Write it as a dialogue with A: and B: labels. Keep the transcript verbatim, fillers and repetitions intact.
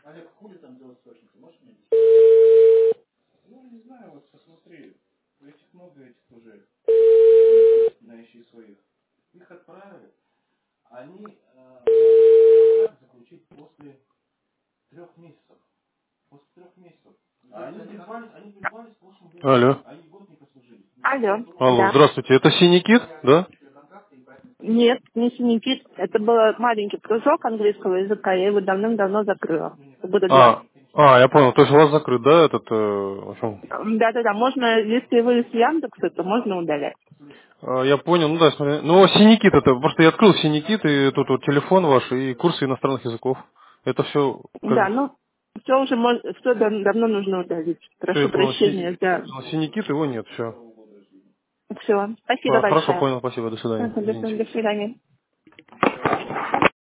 A: Алло.
B: Алло,
A: Алло,
B: да.
A: здравствуйте. Это Синий Кит, да?
B: Нет, не синикит. Это был маленький кружок английского языка, я его давным-давно закрыла. Года два.
A: А, а, я понял. То есть у вас закрыт, да, этот, э, в общем.
B: Да-да-да, можно, если вы с Яндекса, то можно удалять.
A: А, я понял, ну да, смотри. Ну, Синий Кит это, просто я открыл Синий Кит, и тут вот телефон ваш, и курсы иностранных языков. Это все, как
B: Да, ну, все уже, все давно нужно удалить.
A: все, я
B: Прошу
A: понял.
B: прощения
A: Си-
B: за...
A: Синий Кит, его нет, все.
B: Все, спасибо
A: Хорошо,
B: большое.
A: понял, спасибо, до свидания.
B: До
A: Извините.
B: до свидания.